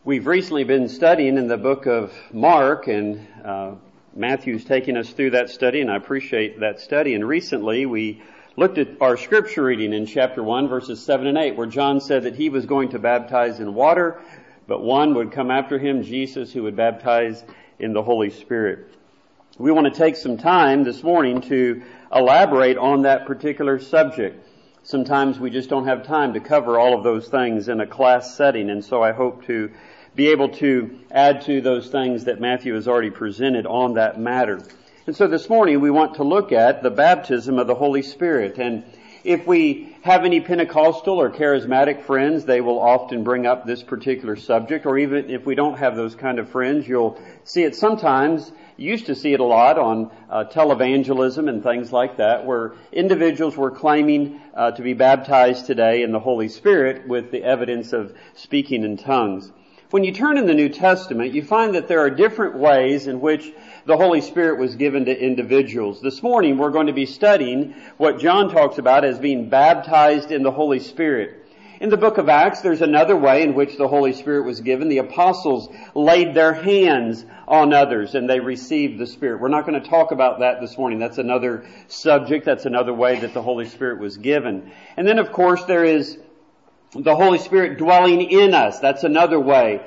We've recently been studying in the book of Mark, and Matthew's taking us through that study, and I appreciate that study. And recently we looked at our scripture reading in chapter 1, verses 7 and 8, where John said that he was going to baptize in water, but one would come after him, Jesus, who would baptize in the Holy Spirit. We want to take some time this morning to elaborate on that particular subject. Sometimes we just don't have time to cover all of those things in a class setting, and so I hope to be able to add to those things that Matthew has already presented on that matter. And so this morning we want to look at the baptism of the Holy Spirit. And if we have any Pentecostal or charismatic friends, they will often bring up this particular subject. Or even if we don't have those kind of friends, you'll see it sometimes. You used to see it a lot on televangelism and things like that, where individuals were claiming to be baptized today in the Holy Spirit with the evidence of speaking in tongues. When you turn in the New Testament, you find that there are different ways in which the Holy Spirit was given to individuals. This morning we're going to be studying what John talks about as being baptized in the Holy Spirit. In the book of Acts, there's another way in which the Holy Spirit was given. The apostles laid their hands on others and they received the Spirit. We're not going to talk about that this morning. That's another subject. That's another way that the Holy Spirit was given. And then, of course, there is the Holy Spirit dwelling in us. That's another way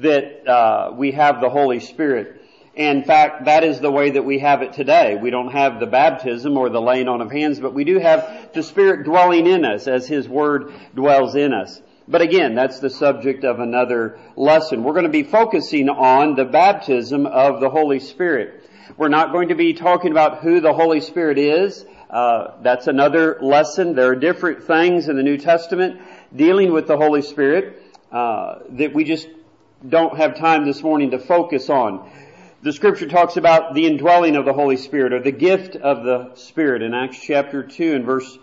that we have the Holy Spirit. In fact, that is the way that we have it today. We don't have the baptism or the laying on of hands, but we do have the Spirit dwelling in us as His Word dwells in us. But again, that's the subject of another lesson. We're going to be focusing on the baptism of the Holy Spirit. We're not going to be talking about who the Holy Spirit is. That's another lesson. There are different things in the New Testament dealing with the Holy Spirit that we just don't have time this morning to focus on. The Scripture talks about the indwelling of the Holy Spirit, or the gift of the Spirit, in Acts chapter 2 and verse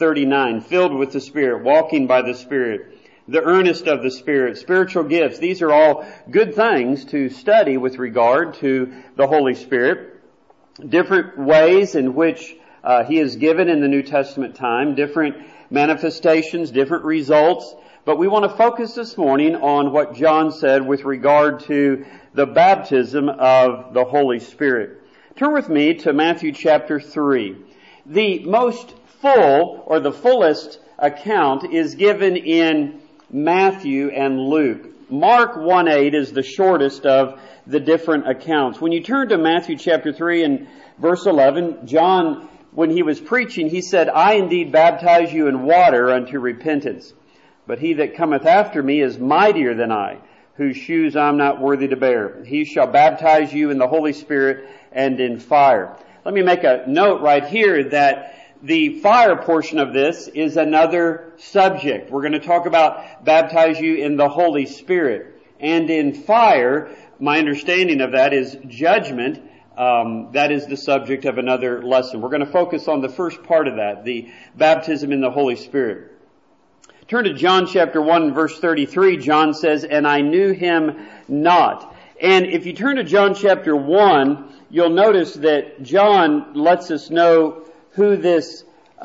39. Filled with the Spirit, walking by the Spirit, the earnest of the Spirit, spiritual gifts. These are all good things to study with regard to the Holy Spirit. Different ways in which He is given in the New Testament time, different manifestations, different results. But we want to focus this morning on what John said with regard to the baptism of the Holy Spirit. Turn with me to Matthew chapter 3. The most full, or the fullest account is given in Matthew and Luke. Mark 1:8 is the shortest of the different accounts. When you turn to Matthew chapter 3 and verse 11, John, when he was preaching, he said, "I indeed baptize you in water unto repentance. But he that cometh after me is mightier than I, whose shoes I am not worthy to bear. He shall baptize you in the Holy Spirit and in fire." Let me make a note right here that the fire portion of this is another subject. We're going to talk about baptize you in the Holy Spirit. And in fire, my understanding of that is judgment. That is the subject of another lesson. We're going to focus on the first part of that, the baptism in the Holy Spirit. Turn to John chapter 1 verse 33. John says, "And I knew him not." And if you turn to John chapter 1, you'll notice that John lets us know who this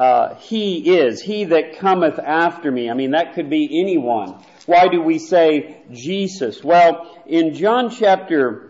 he is. He that cometh after me. I mean, that could be anyone. Why do we say Jesus? Well, in John chapter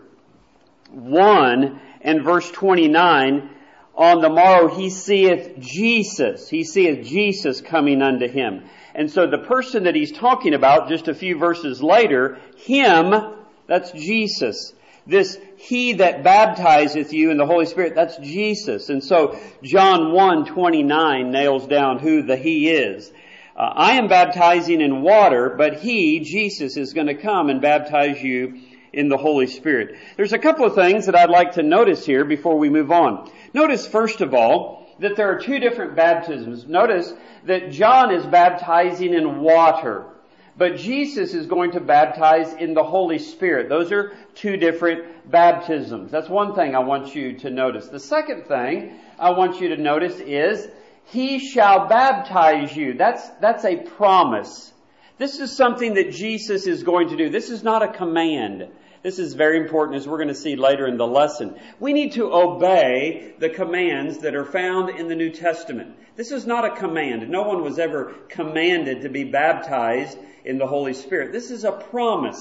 1 and verse 29, "On the morrow he seeth Jesus." He seeth Jesus coming unto him. And so the person that he's talking about just a few verses later, him, that's Jesus. This he that baptizeth you in the Holy Spirit, that's Jesus. And so John 1:29 nails down who the he is. I am baptizing in water, but he, Jesus, is going to come and baptize you in the Holy Spirit. There's a couple of things that I'd like to notice here before we move on. Notice, first of all, that there are two different baptisms. Notice that John is baptizing in water, but Jesus is going to baptize in the Holy Spirit. Those are two different baptisms. That's one thing I want you to notice. The second thing I want you to notice is, He shall baptize you. That's a promise. This is something that Jesus is going to do. This is not a command. This is very important, as we're going to see later in the lesson. We need to obey the commands that are found in the New Testament. This is not a command. No one was ever commanded to be baptized in the Holy Spirit. This is a promise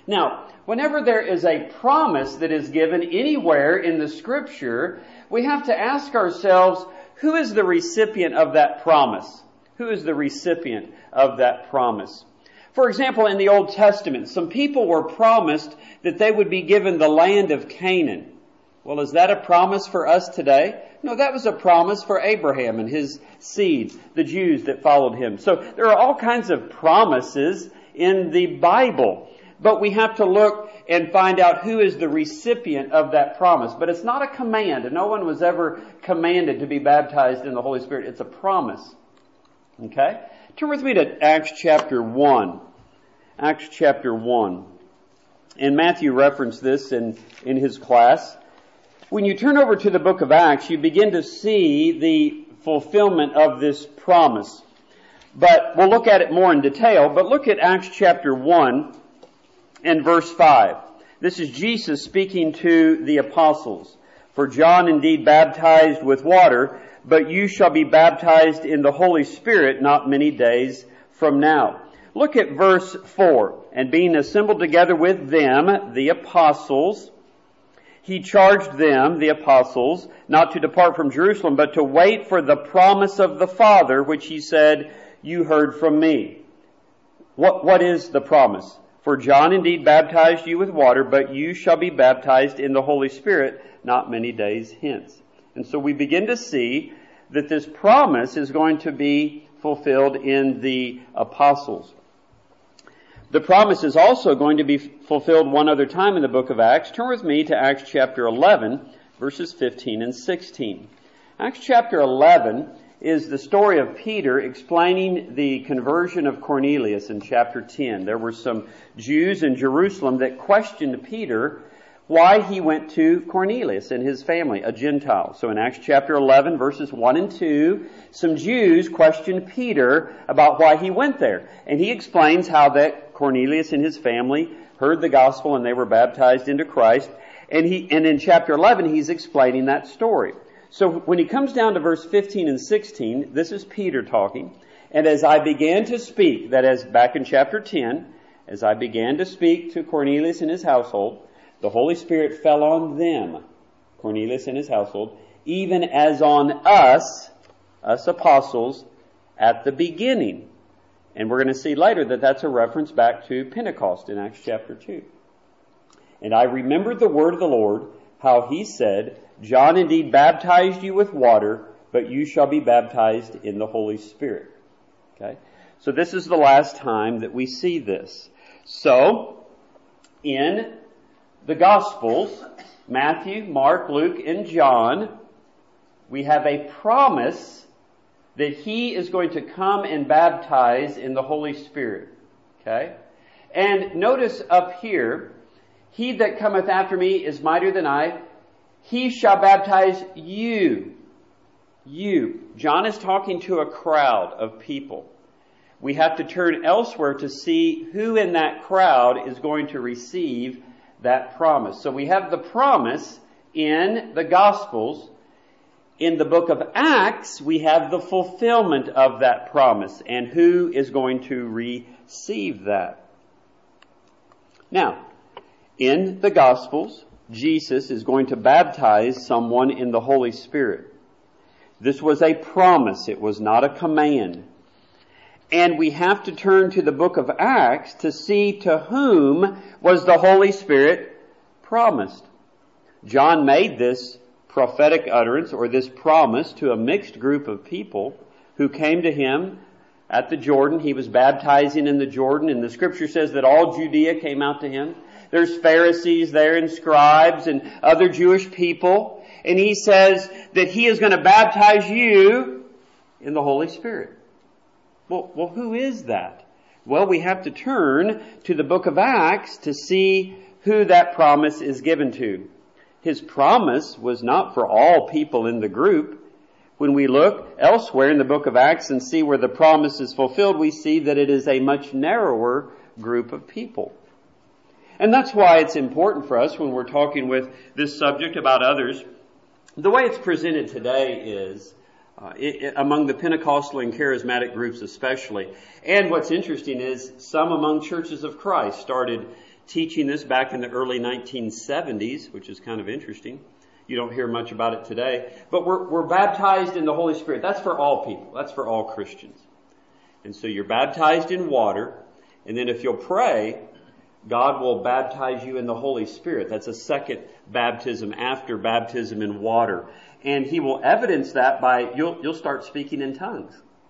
Now, whenever there is a promise that is given anywhere in the Scripture, we have to ask ourselves, who is the recipient of that promise? Who is the recipient of that promise? For example, in the Old Testament, some people were promised that they would be given the land of Canaan. Well, is that a promise for us today? No, that was a promise for Abraham and his seed, the Jews that followed him. So there are all kinds of promises in the Bible, but we have to look and find out who is the recipient of that promise. But it's not a command. No one was ever commanded to be baptized in the Holy Spirit. It's a promise. Okay? Turn with me to Acts chapter 1. Acts chapter 1. And Matthew referenced this in his class. When you turn over to the book of Acts, you begin to see the fulfillment of this promise. But we'll look at it more in detail. But look at Acts chapter 1 and verse 5. This is Jesus speaking to the apostles. For John indeed baptized with water, but you shall be baptized in the Holy Spirit not many days from now. Look at verse 4. And being assembled together with them, the apostles, he charged them, the apostles, not to depart from Jerusalem, but to wait for the promise of the Father, which he said, you heard from me. What is the promise? For John indeed baptized you with water, but you shall be baptized in the Holy Spirit not many days hence. And so we begin to see that this promise is going to be fulfilled in the apostles. The promise is also going to be fulfilled one other time in the book of Acts. Turn with me to Acts chapter 11, verses 15 and 16. Acts chapter 11 is the story of Peter explaining the conversion of Cornelius in chapter 10. There were some Jews in Jerusalem that questioned Peter why he went to Cornelius and his family, a Gentile. So in Acts chapter 11, verses 1 and 2, some Jews questioned Peter about why he went there. And he explains how that Cornelius and his family heard the gospel and they were baptized into Christ. And in chapter 11, he's explaining that story. So when he comes down to verse 15 and 16, this is Peter talking. And as I began to speak, that is back in chapter 10, as I began to speak to Cornelius and his household, the Holy Spirit fell on them, Cornelius and his household, even as on us apostles, at the beginning. And we're going to see later that that's a reference back to Pentecost in Acts chapter 2. And I remembered the word of the Lord, how he said, John indeed baptized you with water, but you shall be baptized in the Holy Spirit. Okay? So this is the last time that we see this. So, in the Gospels, Matthew, Mark, Luke, and John, we have a promise that he is going to come and baptize in the Holy Spirit. Okay? And notice up here, he that cometh after me is mightier than I. He shall baptize you. You. John is talking to a crowd of people. We have to turn elsewhere to see who in that crowd is going to receive that promise. So we have the promise in the Gospels. In the book of Acts, we have the fulfillment of that promise and who is going to receive that. Now, in the Gospels, Jesus is going to baptize someone in the Holy Spirit. This was a promise. It was not a command. And we have to turn to the book of Acts to see to whom was the Holy Spirit promised. John made this prophetic utterance or this promise to a mixed group of people who came to him at the Jordan. He was baptizing in the Jordan, and the scripture says that all Judea came out to him. There's Pharisees there and scribes and other Jewish people. And he says that he is going to baptize you in the Holy Spirit. Well, who is that? Well, we have to turn to the book of Acts to see who that promise is given to. His promise was not for all people in the group. When we look elsewhere in the book of Acts and see where the promise is fulfilled, we see that it is a much narrower group of people. And that's why it's important for us when we're talking with this subject about others. The way it's presented today is among the Pentecostal and charismatic groups especially. And what's interesting is some among churches of Christ started teaching this back in the early 1970s, which is kind of interesting. You don't hear much about it today. But we're baptized in the Holy Spirit. That's for all people. That's for all Christians. And so you're baptized in water, and then if you'll pray, God will baptize you in the Holy Spirit. That's a second baptism after baptism in water. And He will evidence that by, you'll start speaking in tongues.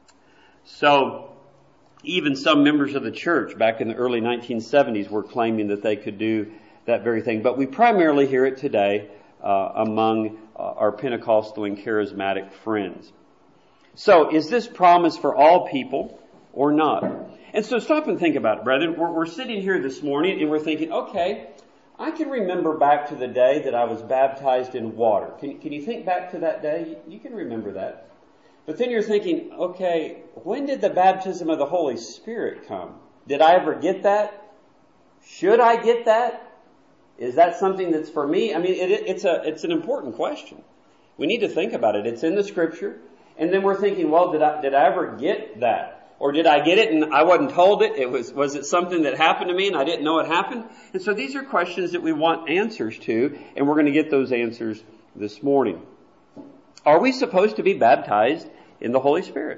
So, even some members of the church back in the early 1970s were claiming that they could do that very thing. But we primarily hear it today among our Pentecostal and charismatic friends. So, is this promise for all people or not? And so stop and think about it, brethren. We're sitting here this morning and we're thinking, okay, I can remember back to the day that I was baptized in water. Can you think back to that day? You can remember that. But then you're thinking, okay, when did the baptism of the Holy Spirit come? Did I ever get that? Should I get that? Is that something that's for me? I mean, it's an important question. We need to think about it. It's in the Scripture. And then we're thinking, well, did I ever get that? Or did I get it and I wasn't told it? Was it something that happened to me and I didn't know it happened? And so these are questions that we want answers to, and we're going to get those answers this morning. Are we supposed to be baptized in the Holy Spirit?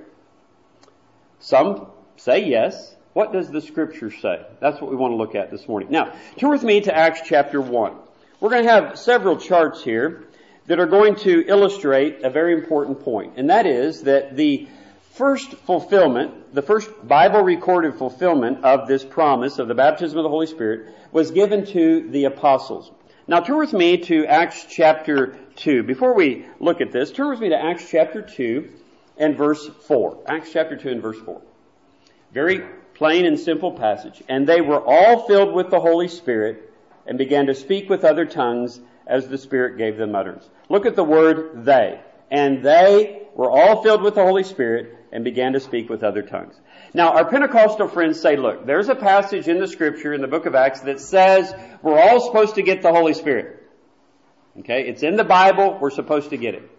Some say yes. What does the Scripture say? That's what we want to look at this morning. Now, turn with me to Acts chapter 1. We're going to have several charts here that are going to illustrate a very important point, and that is that the first fulfillment, the first Bible recorded fulfillment of this promise of the baptism of the Holy Spirit was given to the apostles. Now turn with me to Acts chapter 2. Before we look at this, turn with me to Acts chapter 2 and verse 4. Acts chapter 2 and verse 4. Very plain and simple passage. And they were all filled with the Holy Spirit and began to speak with other tongues as the Spirit gave them utterance. Look at the word they. And they were all filled with the Holy Spirit and began to speak with other tongues. Now, our Pentecostal friends say, look, there's a passage in the Scripture, in the book of Acts, that says we're all supposed to get the Holy Spirit. Okay? It's in the Bible. We're supposed to get it.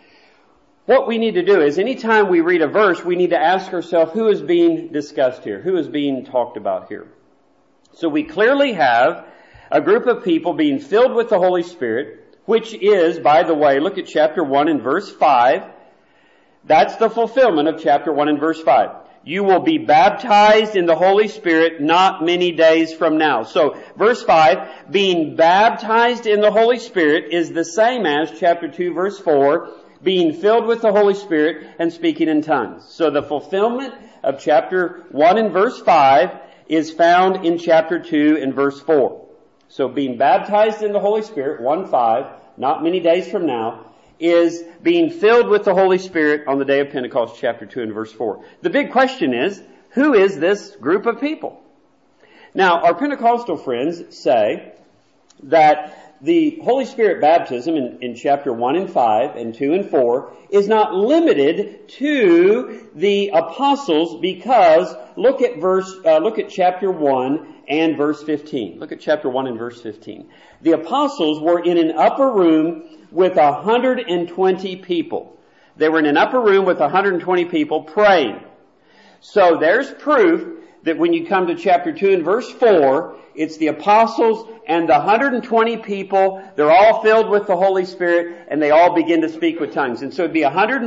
What we need to do is, anytime we read a verse, we need to ask ourselves, who is being discussed here? Who is being talked about here? So we clearly have a group of people being filled with the Holy Spirit, which is, by the way, look at chapter 1 and verse 5. That's the fulfillment of chapter 1 and verse 5. You will be baptized in the Holy Spirit not many days from now. So, verse 5, being baptized in the Holy Spirit is the same as chapter 2 verse 4, being filled with the Holy Spirit and speaking in tongues. So the fulfillment of chapter 1 and verse 5 is found in chapter 2 and verse 4. So being baptized in the Holy Spirit, 1:5, not many days from now, is being filled with the Holy Spirit on the day of Pentecost, chapter 2 and verse 4. The big question is, who is this group of people? Now, our Pentecostal friends say that the Holy Spirit baptism in chapter 1 and 5 and 2 and 4 is not limited to the apostles, because look at chapter 1 and verse 15. Look at chapter 1 and verse 15. The apostles were in an upper room with 120 people. They were in an upper room with 120 people praying. So there's proof that when you come to chapter 2 and verse 4, it's the apostles and the 120 people. They're all filled with the Holy Spirit and they all begin to speak with tongues. And so it'd be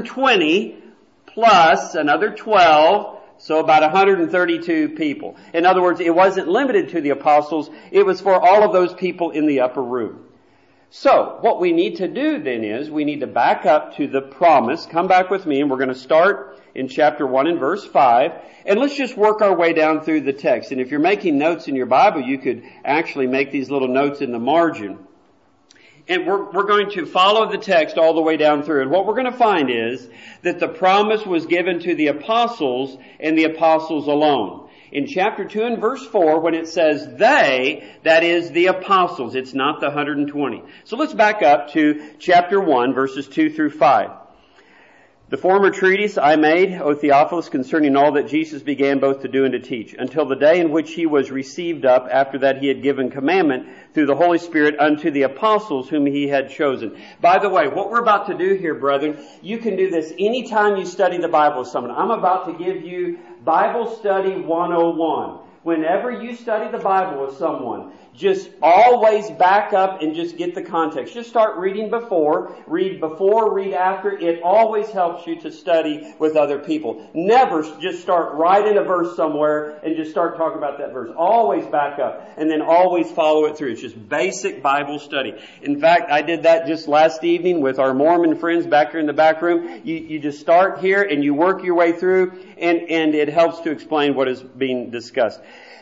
120 plus another 12, so about 132 people. In other words, it wasn't limited to the apostles. It was for all of those people in the upper room. So, what we need to do then is, we need to back up to the promise. Come back with me, and we're going to start in chapter 1 and verse 5. And let's just work our way down through the text. And if you're making notes in your Bible, you could actually make these little notes in the margin. And we're going to follow the text all the way down through. And what we're going to find is that the promise was given to the apostles and the apostles alone. In chapter 2 and verse 4, when it says they, that is the apostles. It's not the 120. So let's back up to chapter 1, verses 2 through 5. The former treatise I made, O Theophilus, concerning all that Jesus began both to do and to teach, until the day in which he was received up, after that he had given commandment through the Holy Spirit unto the apostles whom he had chosen. By the way, what we're about to do here, brethren, you can do this anytime you study the Bible with someone. I'm about to give you Bible Study 101. Whenever you study the Bible with someone, just always back up and just get the context. Just start reading read after. It always helps you to study with other people. Never just start right in a verse somewhere and just start talking about that verse. Always back up and then always follow it through. It's just basic Bible study. In fact, I did that just last evening with our Mormon friends back here in the back room. You just start here and you work your way through, and it helps to explain what is being discussed.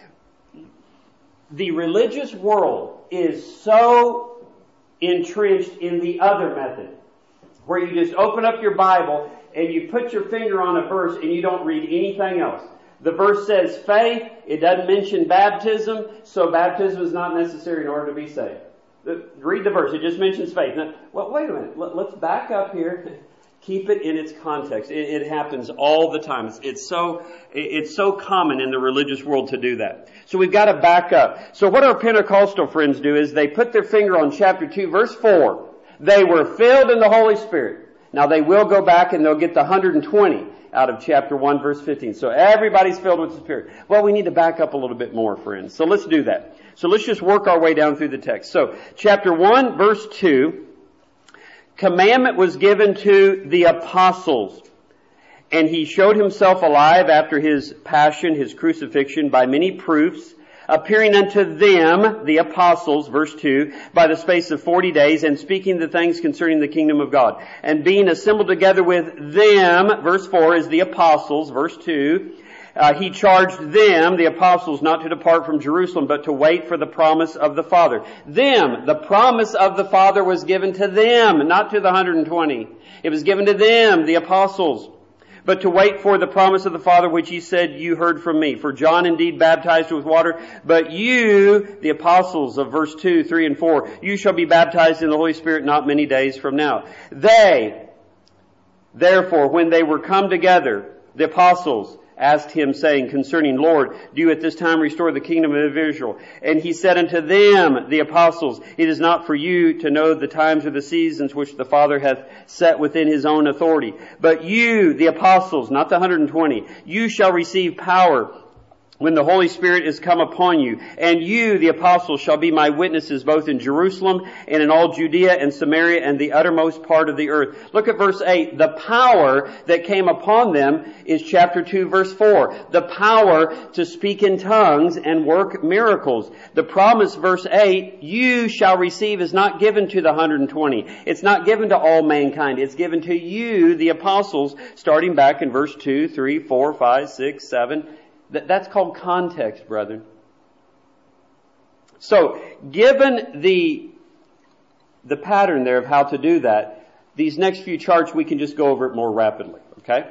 The religious world is so entrenched in the other method, where you just open up your Bible and you put your finger on a verse and you don't read anything else. The verse says faith. It doesn't mention baptism, so baptism is not necessary in order to be saved. Read the verse. It just mentions faith. Now, well, wait a minute. Let's back up here. Keep it in its context. It happens all the time. It's so common in the religious world to do that. So we've got to back up. So what our Pentecostal friends do is they put their finger on chapter 2, verse 4. They were filled in the Holy Spirit. Now they will go back and they'll get the 120 out of chapter 1, verse 15. So everybody's filled with the Spirit. Well, we need to back up a little bit more, friends. So let's do that. So let's just work our way down through the text. So chapter 1, verse 2. Commandment was given to the apostles, and he showed himself alive after his passion, his crucifixion, by many proofs, appearing unto them, the apostles, verse 2, by the space of 40 days, and speaking the things concerning the kingdom of God. And being assembled together with them, verse 4, is the apostles, verse 2, he charged them, the apostles, not to depart from Jerusalem, but to wait for the promise of the Father. Them, the promise of the Father was given to them, not to the 120. It was given to them, the apostles. But to wait for the promise of the Father, which he said, you heard from me. For John indeed baptized with water, but you, the apostles of verse 2, 3, and 4, you shall be baptized in the Holy Spirit not many days from now. They, therefore, when they were come together, the apostles, asked him, saying, concerning, Lord, do you at this time restore the kingdom of Israel? And he said unto them, the apostles, it is not for you to know the times or the seasons which the Father hath set within his own authority. But you, the apostles, not the 120, you shall receive power when the Holy Spirit is come upon you. And you, the apostles, shall be my witnesses both in Jerusalem and in all Judea and Samaria and the uttermost part of the earth. Look at verse 8. The power that came upon them is chapter 2, verse 4. The power to speak in tongues and work miracles. The promise, verse 8, you shall receive is not given to the 120. It's not given to all mankind. It's given to you, the apostles, starting back in verse 2, 3, 4, 5, 6, 7. That's called context, brethren. So, given the pattern there of how to do that, these next few charts, we can just go over it more rapidly, okay?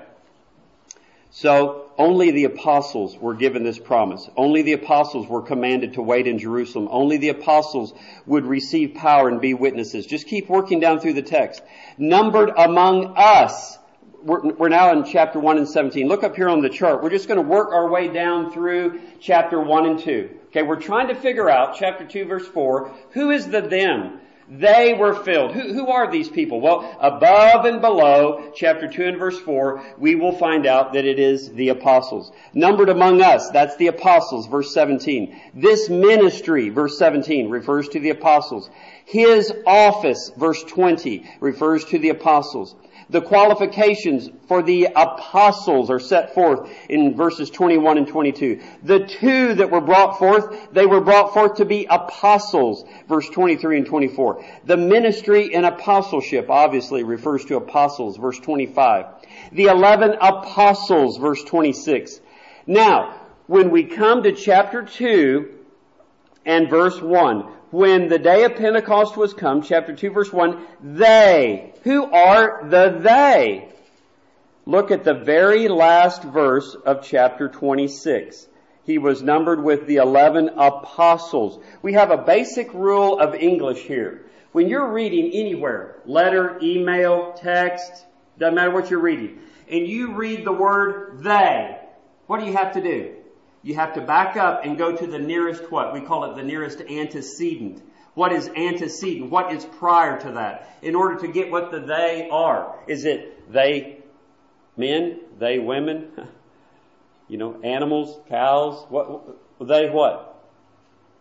So, only the apostles were given this promise. Only the apostles were commanded to wait in Jerusalem. Only the apostles would receive power and be witnesses. Just keep working down through the text. Numbered among us. We're now in chapter 1 and 17. Look up here on the chart. We're just going to work our way down through chapter 1 and 2. Okay, we're trying to figure out, chapter 2, verse 4, who is the them? They were filled. Who are these people? Well, above and below, chapter 2 and verse 4, we will find out that it is the apostles. Numbered among us, that's the apostles, verse 17. This ministry, verse 17, refers to the apostles. His office, verse 20, refers to the apostles. The qualifications for the apostles are set forth in verses 21 and 22. The two that were brought forth, they were brought forth to be apostles, verse 23 and 24. The ministry and apostleship obviously refers to apostles, verse 25. The 11 apostles, verse 26. Now, when we come to chapter 2 and verse 1, when the day of Pentecost was come, chapter 2, verse 1, they. Who are the they? Look at the very last verse of chapter 26. He was numbered with the 11 apostles. We have a basic rule of English here. When you're reading anywhere, letter, email, text, doesn't matter what you're reading, and you read the word they, what do you have to do? You have to back up and go to the nearest what? We call it the nearest antecedent. What is antecedent? What is prior to that? In order to get what the they are. Is it they men? They women? Animals? Cows? They what?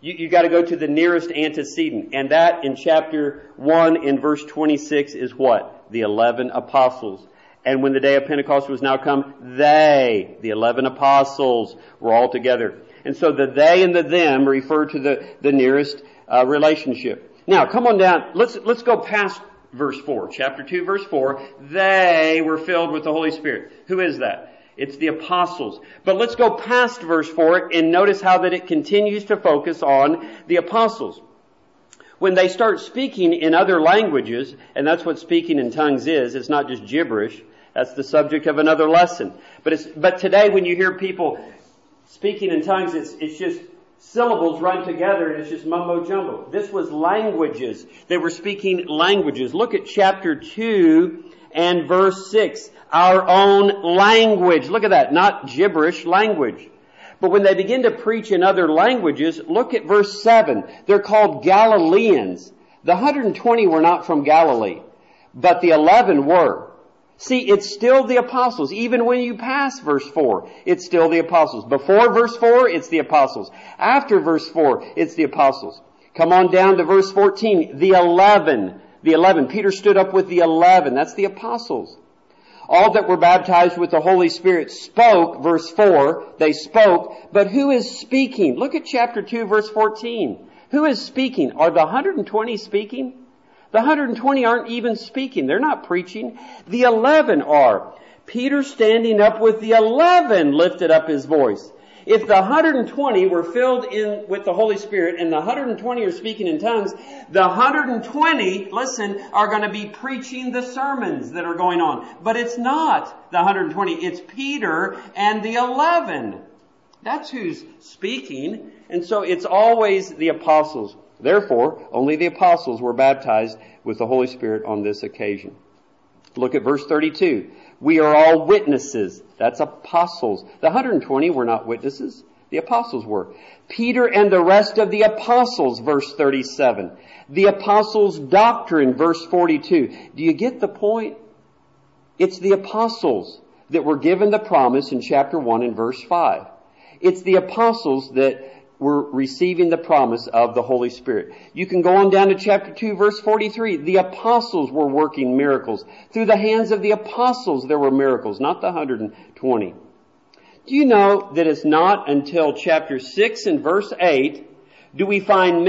You got to go to the nearest antecedent. And that in chapter 1 in verse 26 is what? The 11 apostles. And when the day of Pentecost was now come, they, the 11 apostles, were all together. And so the they and the them refer to the nearest relationship. Now, come on down. Let's go past verse 4. Chapter 2, verse 4. They were filled with the Holy Spirit. Who is that? It's the apostles. But let's go past verse 4 and notice how that it continues to focus on the apostles. When they start speaking in other languages, and that's what speaking in tongues is, it's not just gibberish. That's the subject of another lesson. But today when you hear people speaking in tongues, it's just syllables run together and it's just mumbo jumbo. This was languages. They were speaking languages. Look at chapter 2 and verse 6. Our own language. Look at that. Not gibberish language. But when they begin to preach in other languages, look at verse 7. They're called Galileans. The 120 were not from Galilee, but the 11 were. See, it's still the apostles. Even when you pass verse 4, it's still the apostles. Before verse 4, it's the apostles. After verse 4, it's the apostles. Come on down to verse 14. The 11. The 11. Peter stood up with the 11. That's the apostles. All that were baptized with the Holy Spirit spoke, verse 4, they spoke, but who is speaking? Look at chapter 2, verse 14. Who is speaking? Are the 120 speaking? The 120 aren't even speaking. They're not preaching. The 11 are. Peter standing up with the 11 lifted up his voice. If the 120 were filled in with the Holy Spirit and the 120 are speaking in tongues, the 120, listen, are going to be preaching the sermons that are going on. But it's not the 120. It's Peter and the 11. That's who's speaking. And so it's always the apostles. Therefore, only the apostles were baptized with the Holy Spirit on this occasion. Look at verse 32. We are all witnesses. That's apostles. The 120 were not witnesses. The apostles were. Peter and the rest of the apostles, verse 37. The apostles' doctrine, verse 42. Do you get the point? It's the apostles that were given the promise in chapter 1 and verse 5. It's the apostles that were receiving the promise of the Holy Spirit. You can go on down to chapter 2, verse 43. The apostles were working miracles. Through the hands of the apostles there were miracles, not the 120. Do you know that it's not until chapter 6 and verse 8 do we find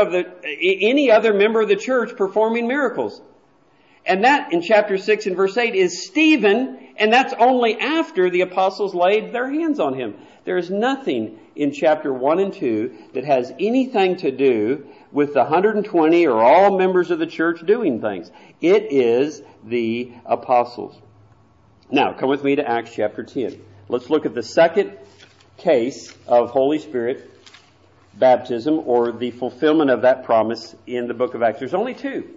any other member of the church performing miracles? And that in chapter 6 and verse 8 is Stephen, and that's only after the apostles laid their hands on him. There is nothing in chapter 1 and 2 that has anything to do with the 120 or all members of the church doing things. It is the apostles. Now, come with me to Acts chapter 10. Let's look at the second case of Holy Spirit baptism, or the fulfillment of that promise in the book of Acts. There's only two.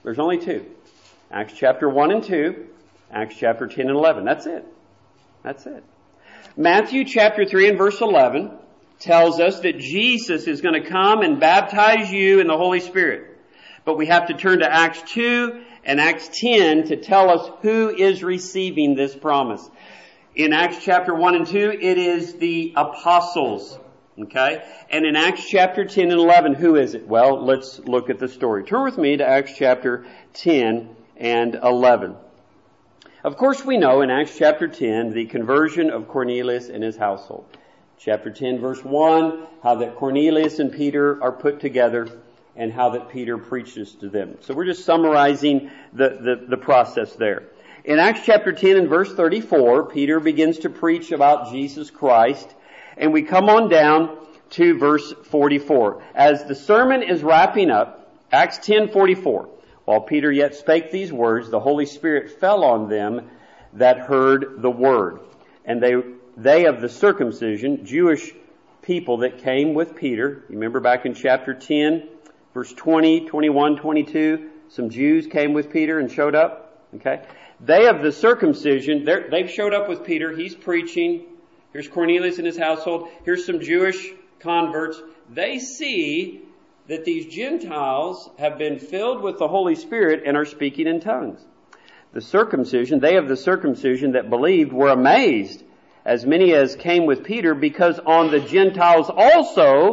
Acts chapter 1 and 2, Acts chapter 10 and 11. That's it. Matthew chapter 3 and verse 11 tells us that Jesus is going to come and baptize you in the Holy Spirit. But we have to turn to Acts 2 and Acts 10 to tell us who is receiving this promise. In Acts chapter 1 and 2, it is the apostles. Okay? And in Acts chapter 10 and 11, who is it? Well, let's look at the story. Turn with me to Acts chapter 10 and 11. Of course, we know in Acts chapter 10 the conversion of Cornelius and his household. Chapter 10, verse 1, how that Cornelius and Peter are put together and how that Peter preaches to them. So we're just summarizing the process there. In Acts chapter 10 and verse 34, Peter begins to preach about Jesus Christ, and we come on down to verse 44. As the sermon is wrapping up, Acts 10:44. While Peter yet spake these words, the Holy Spirit fell on them that heard the word. And they of the circumcision, Jewish people that came with Peter, you remember back in chapter 10, verse 20, 21, 22, some Jews came with Peter and showed up. Okay? They of the circumcision, they've showed up with Peter. He's preaching. Here's Cornelius and his household. Here's some Jewish converts. They see that these Gentiles have been filled with the Holy Spirit and are speaking in tongues. The circumcision, they of the circumcision that believed were amazed, as many as came with Peter, because on the Gentiles also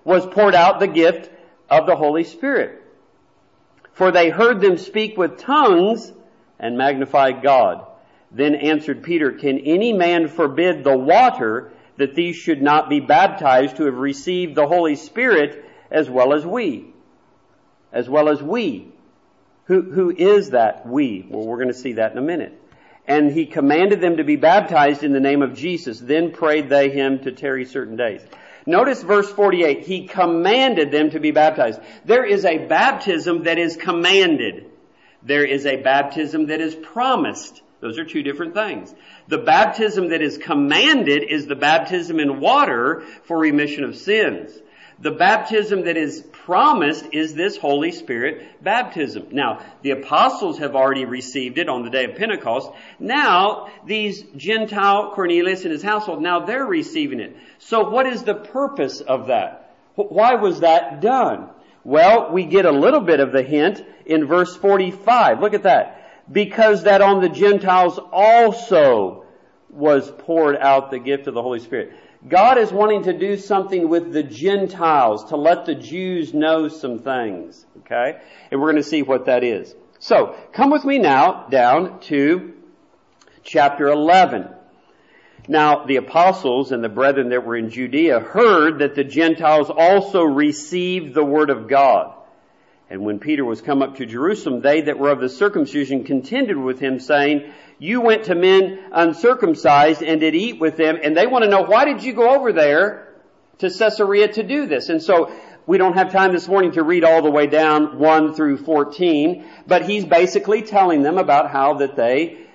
was poured out the gift of the Holy Spirit. For they heard them speak with tongues and magnified God. Then answered Peter, can any man forbid the water that these should not be baptized who have received the Holy Spirit as well as we? As well as we. Who is that we? Well, we're going to see that in a minute. And he commanded them to be baptized in the name of Jesus. Then prayed they him to tarry certain days. Notice verse 48. He commanded them to be baptized. There is a baptism that is commanded. There is a baptism that is promised. Those are two different things. The baptism that is commanded is the baptism in water for remission of sins. The baptism that is promised is this Holy Spirit baptism. Now, the apostles have already received it on the day of Pentecost. Now, these Gentile, Cornelius and his household, now they're receiving it. So what is the purpose of that? Why was that done? Well, we get a little bit of the hint in verse 45. Look at that. Because that on the Gentiles also was poured out the gift of the Holy Spirit. God is wanting to do something with the Gentiles to let the Jews know some things. Okay? And we're going to see what that is. So, come with me now down to chapter 11. Now, the apostles and the brethren that were in Judea heard that the Gentiles also received the word of God. And when Peter was come up to Jerusalem, they that were of the circumcision contended with him, saying, you went to men uncircumcised and did eat with them. And they want to know, why did you go over there to Caesarea to do this? And so we don't have time this morning to read all the way down 1 through 14. But he's basically telling them about how that they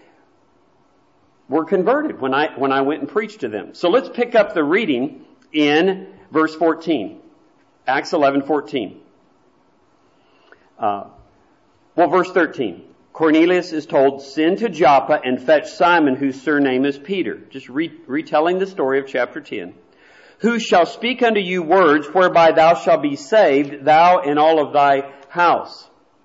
were converted when I went and preached to them. So let's pick up the reading in verse 14. Acts 11:14. Verse 13. Cornelius is told, send to Joppa and fetch Simon, whose surname is Peter. Just retelling the story of chapter 10. Who shall speak unto you words whereby thou shalt be saved, thou and all of thy house.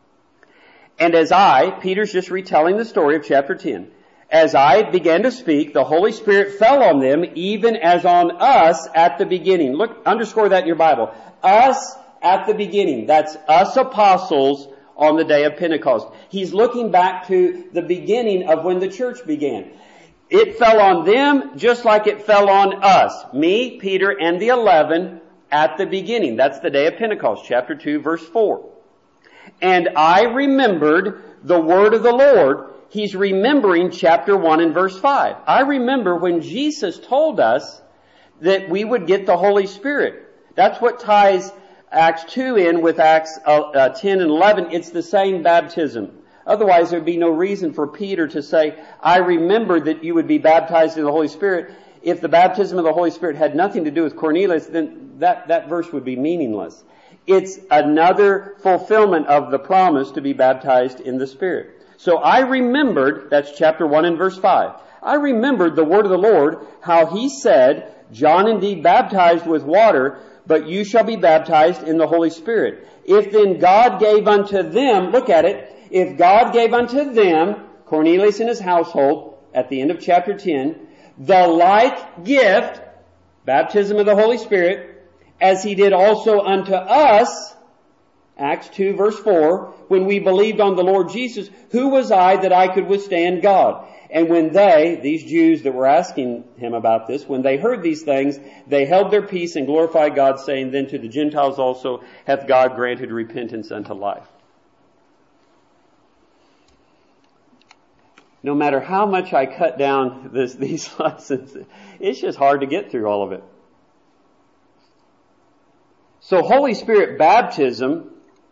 And as Peter's just retelling the story of chapter 10. As I began to speak, the Holy Spirit fell on them, even as on us at the beginning. Look, underscore that in your Bible. Us at the beginning. That's us apostles on the day of Pentecost. He's looking back to the beginning of when the church began. It fell on them just like it fell on us. Me, Peter, and the 11 at the beginning. That's the day of Pentecost, chapter 2, verse 4. And I remembered the word of the Lord. He's remembering chapter 1 and verse 5. I remember when Jesus told us that we would get the Holy Spirit. That's what ties Acts 2 in with Acts 10 and 11. It's the same baptism. Otherwise, there'd be no reason for Peter to say, I remember that you would be baptized in the Holy Spirit. If the baptism of the Holy Spirit had nothing to do with Cornelius, then that verse would be meaningless. It's another fulfillment of the promise to be baptized in the Spirit. So I remembered, that's chapter 1 and verse 5. I remembered the word of the Lord, how he said, John indeed baptized with water, but you shall be baptized in the Holy Spirit. If then God gave unto them, look at it, if God gave unto them, Cornelius and his household, at the end of chapter 10, the like gift, baptism of the Holy Spirit, as he did also unto us, Acts 2 verse 4, when we believed on the Lord Jesus, who was I that I could withstand God? And when these Jews that were asking him about this, when they heard these things, they held their peace and glorified God, saying, then to the Gentiles also hath God granted repentance unto life. No matter how much I cut down these lessons, it's just hard to get through all of it. So Holy Spirit baptism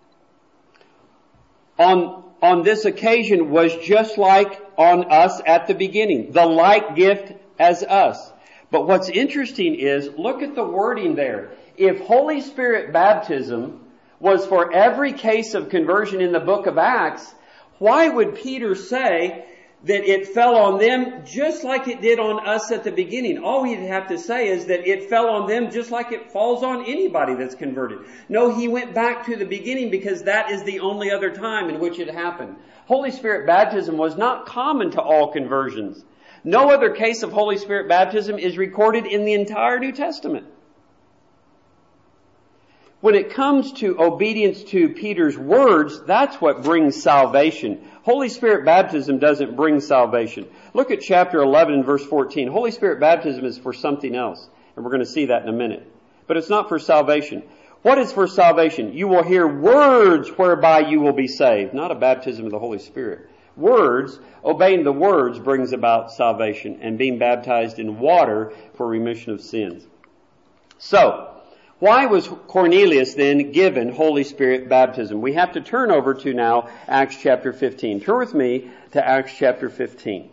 on this occasion was just like on us at the beginning. The like gift as us. But what's interesting is, look at the wording there. If Holy Spirit baptism was for every case of conversion in the book of Acts, why would Peter say that it fell on them just like it did on us at the beginning? All he'd have to say is that it fell on them just like it falls on anybody that's converted. No, he went back to the beginning because that is the only other time in which it happened. Holy Spirit baptism was not common to all conversions. No other case of Holy Spirit baptism is recorded in the entire New Testament. when it comes to obedience to Peter's words, that's what brings salvation. Holy Spirit baptism doesn't bring salvation. Look at chapter 11 and verse 14. Holy Spirit baptism is for something else. And we're going to see that in a minute. But it's not for salvation. What is for salvation? You will hear words whereby you will be saved. Not a baptism of the Holy Spirit. Words, obeying the words brings about salvation and being baptized in water for remission of sins. So, why was Cornelius then given Holy Spirit baptism? We have to turn over to now Acts chapter 15. Turn with me to Acts chapter 15.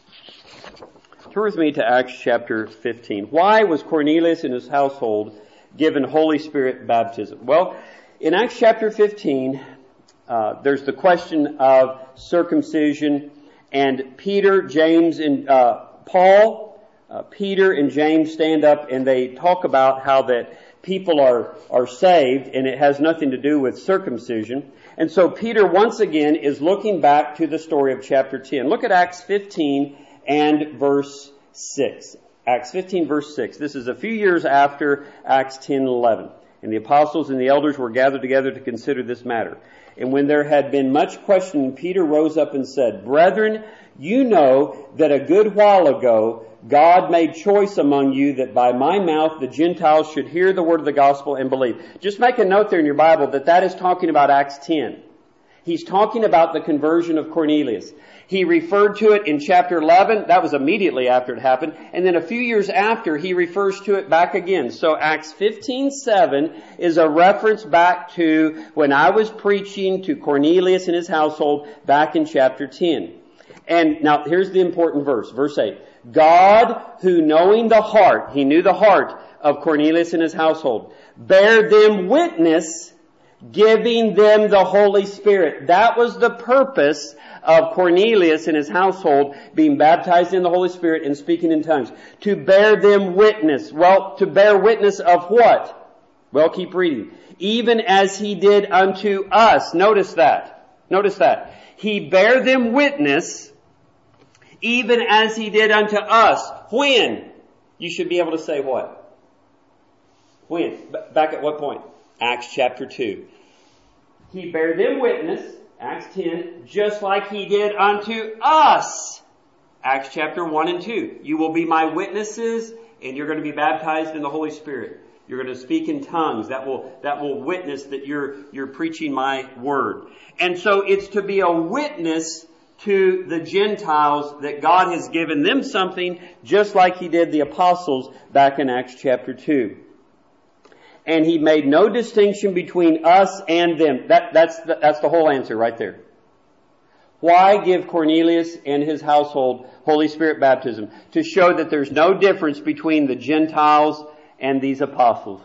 Turn with me to Acts chapter 15. Why was Cornelius and his household given Holy Spirit baptism? Well, in Acts chapter 15, there's the question of circumcision, and Peter, James, and Paul, Peter and James stand up and they talk about how that people are saved, and it has nothing to do with circumcision. And so Peter once again is looking back to the story of chapter 10. Look at Acts 15 and verse 6. Acts 15 verse 6. This is a few years after Acts 10 and 11. And the apostles and the elders were gathered together to consider this matter. And when there had been much questioning, Peter rose up and said, Brethren, you know that a good while ago God made choice among you that by my mouth the Gentiles should hear the word of the gospel and believe. Just make a note there in your Bible that is talking about Acts 10. He's talking about the conversion of Cornelius. He referred to it in chapter 11. That was immediately after it happened. And then a few years after, he refers to it back again. So Acts 15:7 is a reference back to when I was preaching to Cornelius and his household back in chapter 10. And now here's the important verse, verse 8. God, who knowing the heart, he knew the heart of Cornelius and his household, bare them witness, giving them the Holy Spirit. That was the purpose of Cornelius and his household being baptized in the Holy Spirit and speaking in tongues. To bear them witness. Well, to bear witness of what? Well, keep reading. Even as he did unto us. Notice that. Notice that. He bare them witness, even as he did unto us. When? You should be able to say what? When? Back at what point? Acts chapter 2. He bare them witness, Acts 10, just like he did unto us. Acts chapter 1 and 2. You will be my witnesses, and you're going to be baptized in the Holy Spirit. You're going to speak in tongues. That will witness that you're preaching my word. And so it's to be a witness to the Gentiles that God has given them something, just like he did the apostles back in Acts chapter 2. And he made no distinction between us and them. That's the whole answer right there. Why give Cornelius and his household Holy Spirit baptism? To show that there's no difference between the Gentiles and these apostles.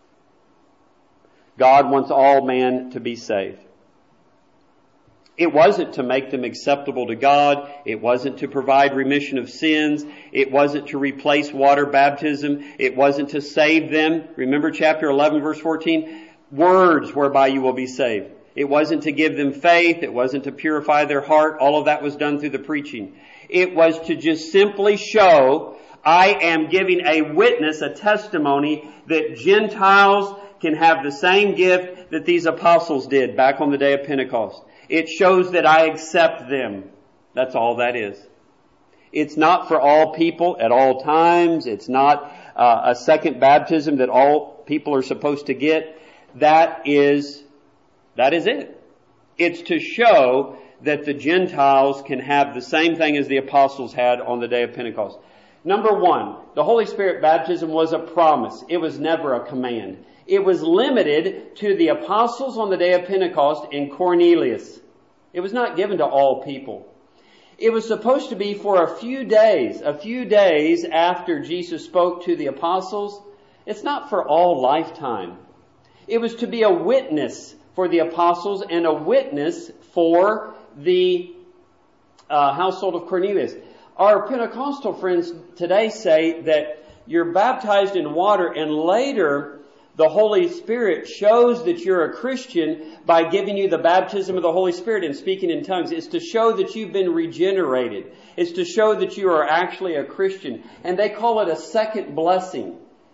God wants all man to be saved. It wasn't to make them acceptable to God. It wasn't to provide remission of sins. It wasn't to replace water baptism. It wasn't to save them. Remember chapter 11 verse 14? Words whereby you will be saved. It wasn't to give them faith. It wasn't to purify their heart. All of that was done through the preaching. It was to just simply show, I am giving a witness, a testimony that Gentiles can have the same gift that these apostles did back on the day of Pentecost. It shows that I accept them. That's all that is. It's not for all people at all times. It's not a second baptism that all people are supposed to get. That is it. It's to show that the Gentiles can have the same thing as the apostles had on the day of Pentecost. Number one, the Holy Spirit baptism was a promise. It was never a command. It was limited to the apostles on the day of Pentecost and Cornelius. It was not given to all people. It was supposed to be for a few days after Jesus spoke to the apostles. It's not for all lifetime. It was to be a witness for the apostles and a witness for the household of Cornelius. Our Pentecostal friends today say that you're baptized in water and later the Holy Spirit shows that you're a Christian by giving you the baptism of the Holy Spirit and speaking in tongues. It's to show that you've been regenerated. It's to show that you are actually a Christian. And they call it a second blessing.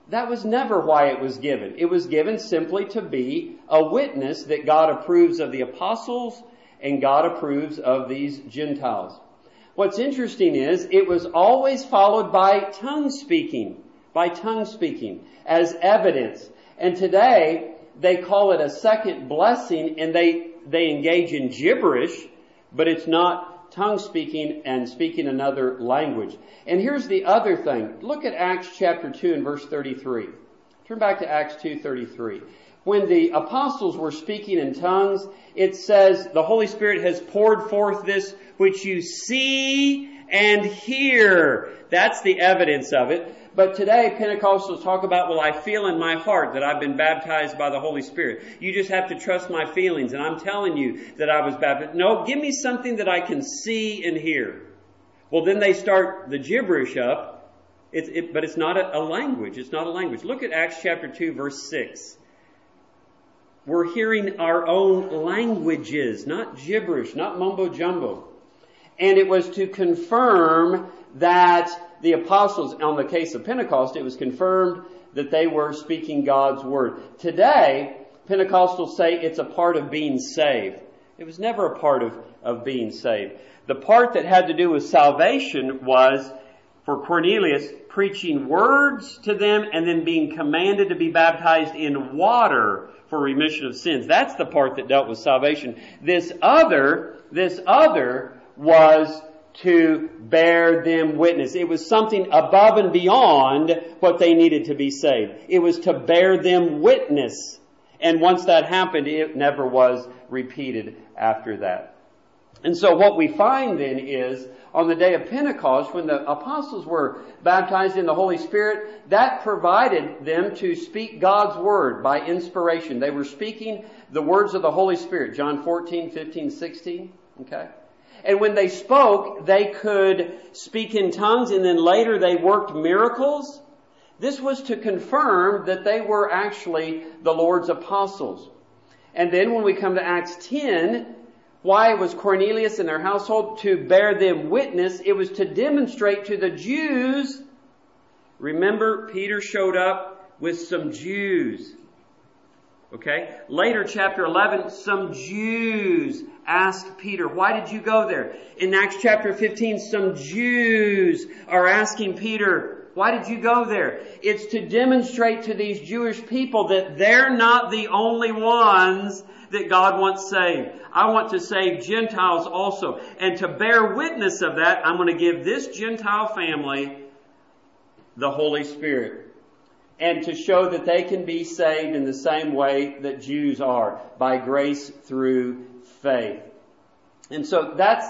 That was never why it was given. It was given simply to be a witness that God approves of the apostles and God approves of these Gentiles. What's interesting is it was always followed by tongue speaking as evidence. And today they call it a second blessing, and they engage in gibberish, but it's not tongue speaking and speaking another language. And here's the other thing. Look at Acts chapter 2 and verse 33. Turn back to Acts 2:33. When the apostles were speaking in tongues, it says the Holy Spirit has poured forth this which you see and hear. That's the evidence of it. But today, Pentecostals talk about, well, I feel in my heart that I've been baptized by the Holy Spirit. You just have to trust my feelings, and I'm telling you that I was baptized. No, give me something that I can see and hear. Well, then they start the gibberish up, but it's not a language. It's not a language. Look at Acts chapter 2, verse 6. We're hearing our own languages, not gibberish, not mumbo-jumbo. And it was to confirm that the apostles, on the case of Pentecost, it was confirmed that they were speaking God's word. Today, Pentecostals say it's a part of being saved. It was never a part of being saved. The part that had to do with salvation was for Cornelius preaching words to them and then being commanded to be baptized in water for remission of sins. That's the part that dealt with salvation. This other was to bear them witness. It was something above and beyond what they needed to be saved. It was to bear them witness. And once that happened, it never was repeated after that. And so what we find then is, on the day of Pentecost, when the apostles were baptized in the Holy Spirit, that provided them to speak God's word by inspiration. They were speaking the words of the Holy Spirit. John 14, 15, 16. Okay? And when they spoke, they could speak in tongues, and then later they worked miracles. This was to confirm that they were actually the Lord's apostles. And then when we come to Acts 10, why was Cornelius and their household? To bear them witness. It was to demonstrate to the Jews. Remember, Peter showed up with some Jews. Okay? Later, chapter 11, some Jews asked Peter, why did you go there? In Acts chapter 15, some Jews are asking Peter, why did you go there? It's to demonstrate to these Jewish people that they're not the only ones that God wants saved. I want to save Gentiles also. And to bear witness of that, I'm going to give this Gentile family the Holy Spirit. And to show that they can be saved in the same way that Jews are, by grace through faith. And so that's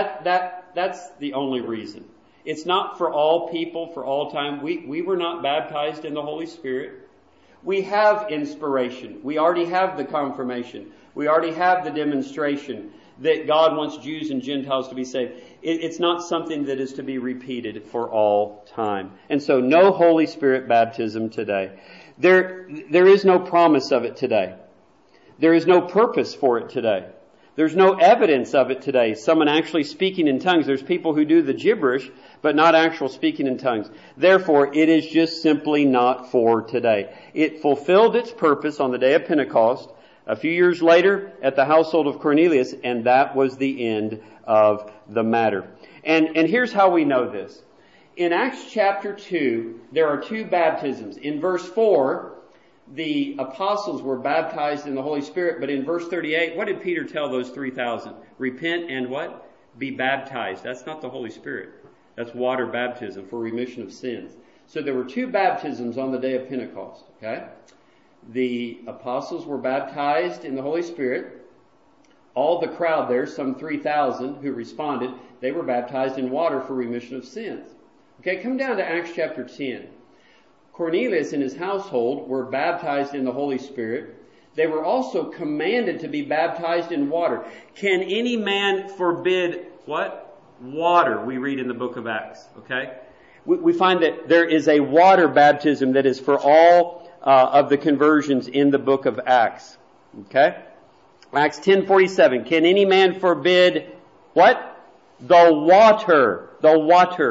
the only reason. It's not for all people, for all time. We were not baptized in the Holy Spirit. We have inspiration. We already have the confirmation. We already have the demonstration that God wants Jews and Gentiles to be saved. It's not something that is to be repeated for all time. And so no Holy Spirit baptism today. There is no promise of it today. There is no purpose for it today. There's no evidence of it today. Someone actually speaking in tongues. There's people who do the gibberish, but not actual speaking in tongues. Therefore, it is just simply not for today. It fulfilled its purpose on the day of Pentecost a few years later at the household of Cornelius, and that was the end of the matter. And here's how we know this. In Acts chapter 2, there are two baptisms. In verse 4, the apostles were baptized in the Holy Spirit, but in verse 38, what did Peter tell those 3,000? Repent and what? Be baptized. That's not the Holy Spirit. That's water baptism for remission of sins. So there were two baptisms on the day of Pentecost. Okay? The apostles were baptized in the Holy Spirit. All the crowd there, some 3,000 who responded, they were baptized in water for remission of sins. Okay, come down to Acts chapter 10. Cornelius and his household were baptized in the Holy Spirit. They were also commanded to be baptized in water. Can any man forbid what? Water, we read in the book of Acts. Okay? We find that there is a water baptism that is for all of the conversions in the book of Acts. Okay? Acts 10:47. Can any man forbid what? The water. The water.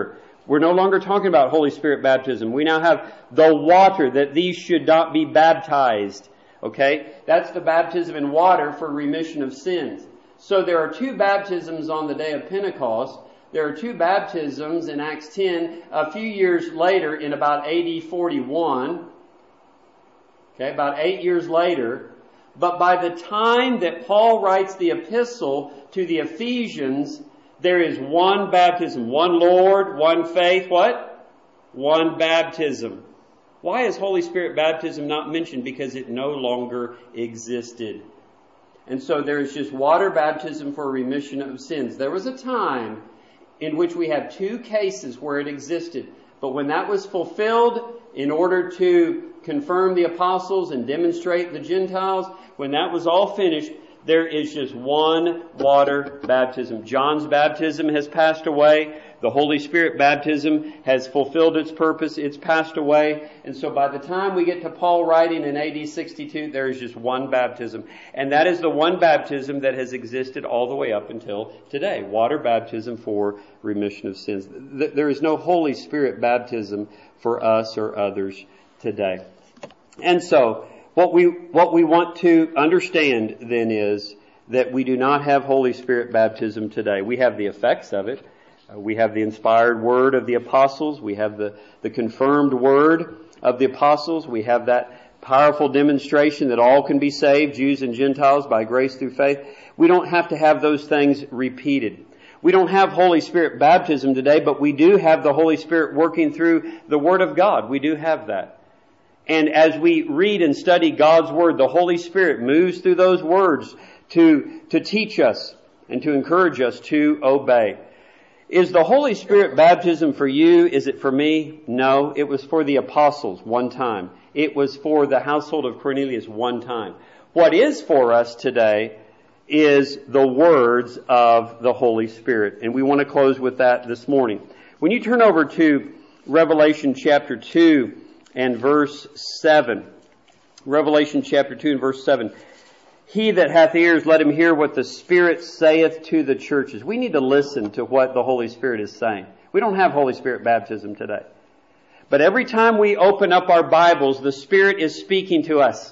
We're no longer talking about Holy Spirit baptism. We now have the water, that these should not be baptized. Okay? That's the baptism in water for remission of sins. So there are two baptisms on the day of Pentecost. There are two baptisms in Acts 10 a few years later in about AD 41. Okay, about 8 years later. But by the time that Paul writes the epistle to the Ephesians, there is one baptism, one Lord, one faith, what? One baptism. Why is Holy Spirit baptism not mentioned? Because it no longer existed. And so there is just water baptism for remission of sins. There was a time in which we have two cases where it existed. But when that was fulfilled, in order to confirm the apostles and demonstrate the Gentiles, when that was all finished, there is just one water baptism. John's baptism has passed away. The Holy Spirit baptism has fulfilled its purpose. It's passed away. And so by the time we get to Paul writing in AD 62, there is just one baptism. And that is the one baptism that has existed all the way up until today. Water baptism for remission of sins. There is no Holy Spirit baptism for us or others today. And so what we want to understand then is that we do not have Holy Spirit baptism today. We have the effects of it. We have the inspired word of the apostles. We have the confirmed word of the apostles. We have that powerful demonstration that all can be saved, Jews and Gentiles, by grace through faith. We don't have to have those things repeated. We don't have Holy Spirit baptism today, but we do have the Holy Spirit working through the Word of God. We do have that. And as we read and study God's Word, the Holy Spirit moves through those words to teach us and to encourage us to obey. Is the Holy Spirit baptism for you? Is it for me? No, it was for the apostles one time. It was for the household of Cornelius one time. What is for us today is the words of the Holy Spirit. And we want to close with that this morning. When you turn over to Revelation chapter 2 and verse 7. Revelation chapter 2 and verse 7. He that hath ears, let him hear what the Spirit saith to the churches. We need to listen to what the Holy Spirit is saying. We don't have Holy Spirit baptism today. But every time we open up our Bibles, the Spirit is speaking to us.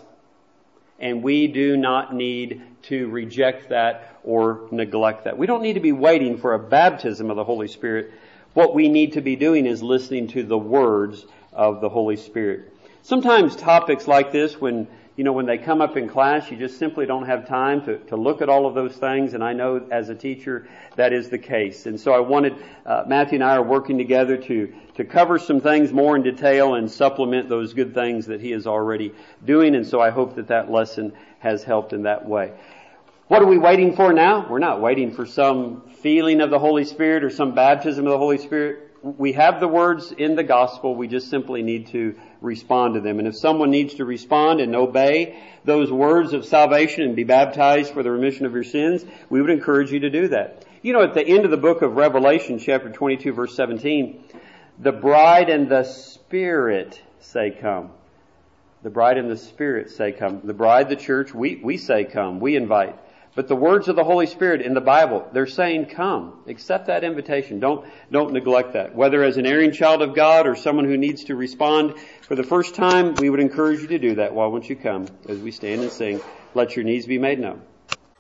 And we do not need to reject that or neglect that. We don't need to be waiting for a baptism of the Holy Spirit. What we need to be doing is listening to the words of the Holy Spirit. Sometimes topics like this, when they come up in class, you just simply don't have time to look at all of those things. And I know as a teacher that is the case. And so I wanted, Matthew and I are working together to cover some things more in detail and supplement those good things that he is already doing. And so I hope that lesson has helped in that way. What are we waiting for now? We're not waiting for some feeling of the Holy Spirit or some baptism of the Holy Spirit. We have the words in the gospel. We just simply need to respond to them. And if someone needs to respond and obey those words of salvation and be baptized for the remission of your sins, we would encourage you to do that. At the end of the book of Revelation, chapter 22, verse 17, the bride and the Spirit say come. The bride and the Spirit say come. The bride, the church, we say come. We invite. But the words of the Holy Spirit in the Bible, they're saying come. Accept that invitation. Don't neglect that. Whether as an erring child of God or someone who needs to respond for the first time, we would encourage you to do that. Why won't you come as we stand and sing, Let Your Needs Be Made Known.